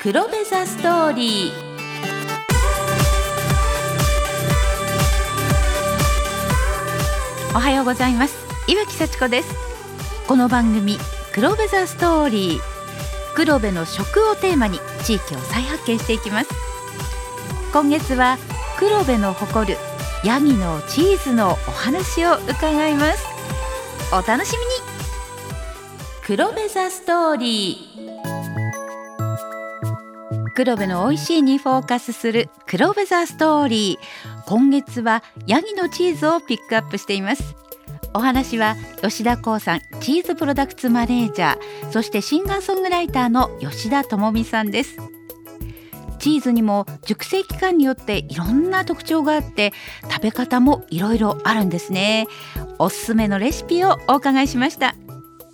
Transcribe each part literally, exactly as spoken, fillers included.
黒部ザストーリー。おはようございます。岩木幸子です。この番組黒部ザストーリー、黒部の食をテーマに地域を再発見していきます。今月は黒部の誇るヤギのチーズのお話を伺います。お楽しみに。黒部ザストーリー。黒部の美味しいにフォーカスする黒部ザストーリー。今月はヤギのチーズをピックアップしています。お話は吉田光さん、チーズプロダクツマネージャー、そしてシンガーソングライターの吉田智美さんです。チーズにも熟成期間によっていろんな特徴があって、食べ方もいろいろあるんですね。おすすめのレシピをお伺いしました。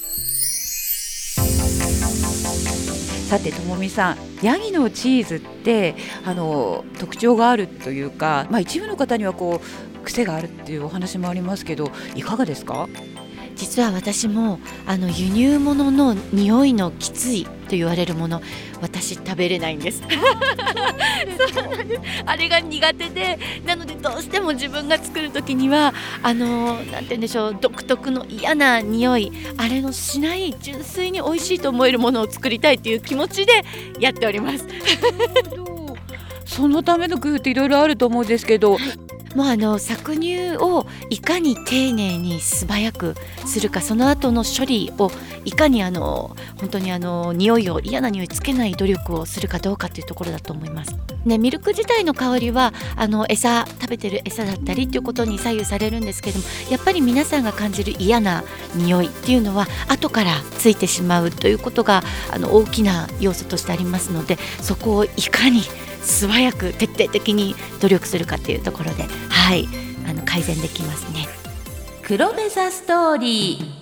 さて智美さん、ヤギのチーズってあの特徴があるというか、まあ、一部の方にはこう癖があるっていうお話もありますけど、いかがですか？ 実は私もあの輸入物の匂いのきついと言われるもの、私食べれないんですそうなんです。あれが苦手で、なのでどうしても自分が作る時にはあのなんて言うんでしょう、独特の嫌な匂い、あれのしない純粋に美味しいと思えるものを作りたいという気持ちでやっておりますそのための工夫っていろいろあると思うんですけど、はい、 もうあの搾乳をいかに丁寧に素早くするか、その後の処理をいかにあの本当にあの匂いを嫌な匂いつけない努力をするかどうかというところだと思います、ね、ミルク自体の香りはあの餌食べてる餌だったりということに左右されるんですけども、やっぱり皆さんが感じる嫌な匂いっていうのは後からついてしまうということがあの大きな要素としてありますので、そこをいかに素早く徹底的に努力するかというところで、はい、あの改善できますね。 黒部ザストーリー。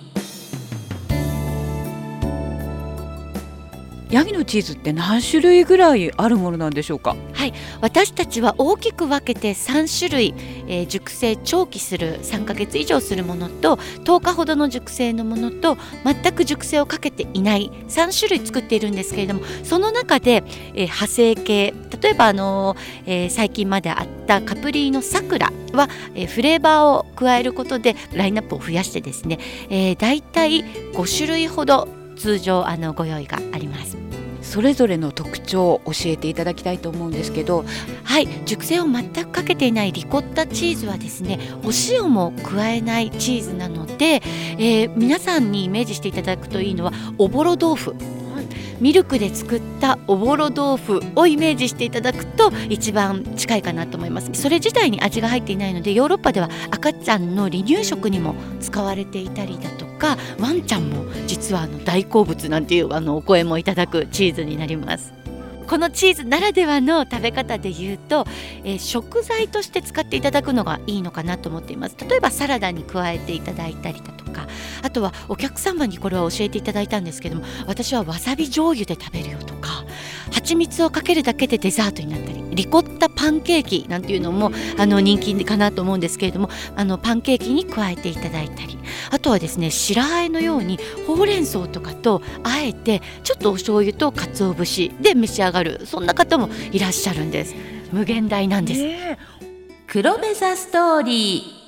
ヤギのチーズって何種類ぐらいあるものなんでしょうか？ はい、私たちは大きく分けてさん種類、えー、熟成長期するさんかげつ以上するものと、とおかほどの熟成のものと、全く熟成をかけていないさん種類作っているんですけれども、その中で、えー、派生系、例えば、あのーえー、最近まであったカプリーノサクラは、えー、フレーバーを加えることでラインナップを増やしてですね、えー、だいたいご種類ほど通常あのご用意があります。 それぞれの特徴を教えていただきたいと思うんですけど、 はい、熟成を全くかけていないリコッタチーズはですね、お塩も加えないチーズなので、えー、皆さんにイメージしていただくといいのはおぼろ豆腐、ミルクで作ったおぼろ豆腐をイメージしていただくと一番近いかなと思います。それ自体に味が入っていないので、ヨーロッパでは赤ちゃんの離乳食にも使われていたりだとか、ワンちゃんも実はあの大好物なんていうあのお声もいただくチーズになります。このチーズならではの食べ方で言うと、えー、食材として使っていただくのがいいのかなと思っています。例えばサラダに加えていただいたりだとか、あとはお客様にこれは教えていただいたんですけども、私はわさび醤油で食べるよとか、蜂蜜をかけるだけでデザートになったり、リコッタパンケーキなんていうのもあの人気かなと思うんですけれども、あのパンケーキに加えていただいたり、あとはですね、白あえのようにほうれん草とかとあえてちょっとお醤油と鰹節で召し上がる、そんな方もいらっしゃるんです。無限大なんです、えー、 黒部ザストーリー。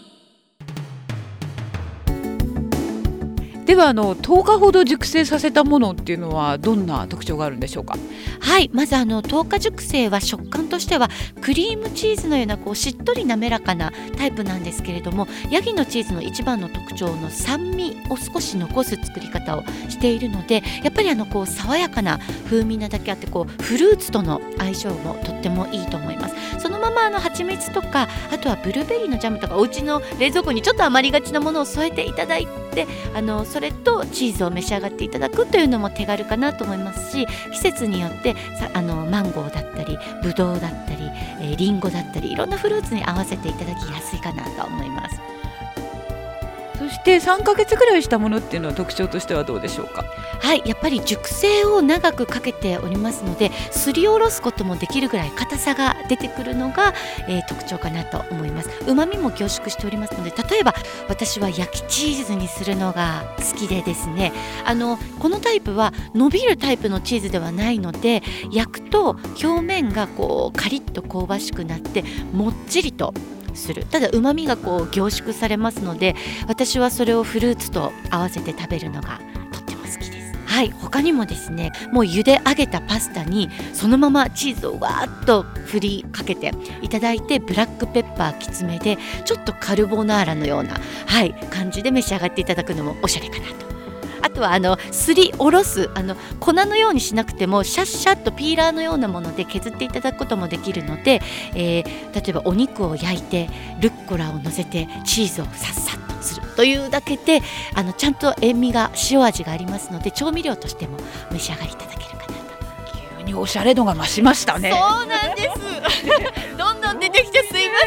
ではあのとおかほど熟成させたものっていうのはどんな特徴があるんでしょうか？ はい、まずあのとおか熟成は食感としてはクリームチーズのようなこうしっとり滑らかなタイプなんですけれども、ヤギのチーズの一番の特徴の酸味を少し残す作り方をしているので、やっぱりあのこう爽やかな風味なだけあって、こうフルーツとの相性もとってもいいと思います。そのままあの蜂蜜とか、あとはブルーベリーのジャムとか、お家の冷蔵庫にちょっと余りがちなものを添えていただいて、あのそれとチーズを召し上がっていただくというのも手軽かなと思いますし、季節によってさあのマンゴーだったりブドウだったり、えー、リンゴだったり、いろんなフルーツに合わせていただきやすいかなと思います。 そしてさんかげつぐらいしたものっていうのは特徴としてはどうでしょうか？ はい、やっぱり熟成を長くかけておりますので、すりおろすこともできるぐらい硬さが出てくるのが、えー、特徴かなと思います。旨味も凝縮しておりますので、例えば私は焼きチーズにするのが好きでですね、あのこのタイプは伸びるタイプのチーズではないので、焼くと表面がこうカリッと香ばしくなってもっちりとする。ただ旨味がこう凝縮されますので、私はそれをフルーツと合わせて食べるのがとっても好きです。はい、他にもですね、もう茹で上げたパスタにそのままチーズをわーっと振りかけていただいて、ブラックペッパーきつめでちょっとカルボナーラのような、はい、感じで召し上がっていただくのもおしゃれかなと。あとはあのすりおろす、あの粉のようにしなくてもシャッシャッとピーラーのようなもので削っていただくこともできるので、えー、例えばお肉を焼いてルッコラを乗せてチーズをさっさっとするというだけで、あのちゃんと塩味が塩味がありますので、調味料としても召し上がりいただけるかなと。 急におしゃれ度が増しましたね。 そうなんですどんどん出てきてすいません。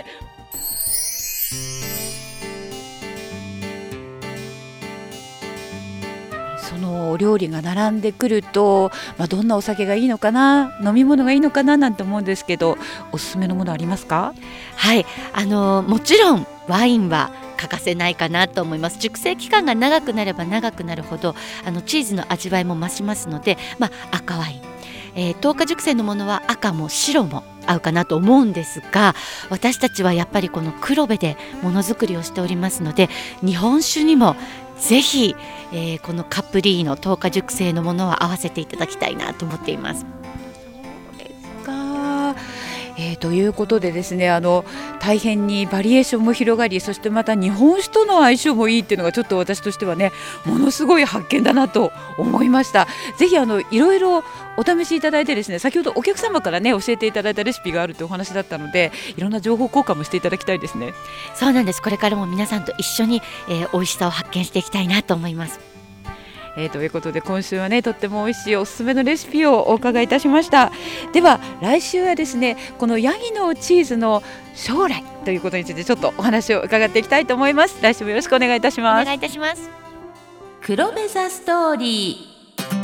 そのお料理が並んでくると、まあ、どんなお酒がいいのかな、飲み物がいいのかななんて思うんですけど、おすすめのものありますか？ はい、あのもちろんワインは欠かせないかなと思います。熟成期間が長くなれば長くなるほど、あのチーズの味わいも増しますので、まあ、赤ワイン、えー、とおか熟成のものは赤も白も合うかなと思うんですが、私たちはやっぱりこの黒部でものづくりをしておりますので、日本酒にもぜひ、えー、このカプリーノとおか熟成のものを合わせていただきたいなと思っています。 そうですか。えー、ということでですね、あの大変にバリエーションも広がり、そしてまた日本酒との相性もいいっていうのがちょっと私としてはね、ものすごい発見だなと思いました。ぜひあのいろいろお試しいただいてですね、先ほどお客様からね教えていただいたレシピがあるというお話だったので、いろんな情報交換もしていただきたいですね。 そうなんです。これからも皆さんと一緒に、えー、美味しさを発見していきたいなと思います。 えー、ということで今週はね、とっても美味しいおすすめのレシピをお伺いいたしました。では来週はですね、このヤギのチーズの将来ということについてちょっとお話を伺っていきたいと思います。来週もよろしくお願いいたします。 お願いいたします。 黒部ザストーリー。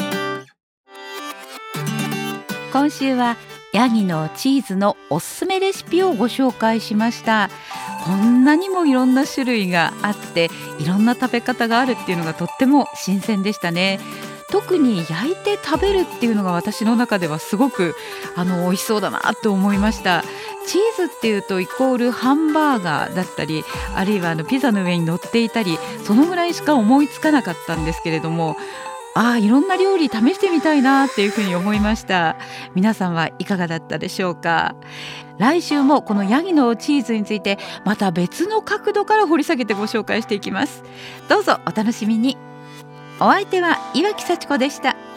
今週はヤギのチーズのおすすめレシピをご紹介しました。こんなにもいろんな種類があって、いろんな食べ方があるっていうのがとっても新鮮でしたね。特に焼いて食べるっていうのが私の中ではすごくあの美味しそうだなと思いました。チーズっていうとイコールハンバーガーだったり、あるいはあのピザの上に乗っていたり、そのぐらいしか思いつかなかったんですけれども、ああ、いろんな料理試してみたいなっていうふうに思いました。皆さんはいかがだったでしょうか？来週もこのヤギのチーズについてまた別の角度から掘り下げてご紹介していきます。どうぞお楽しみに。お相手は岩木幸子でした。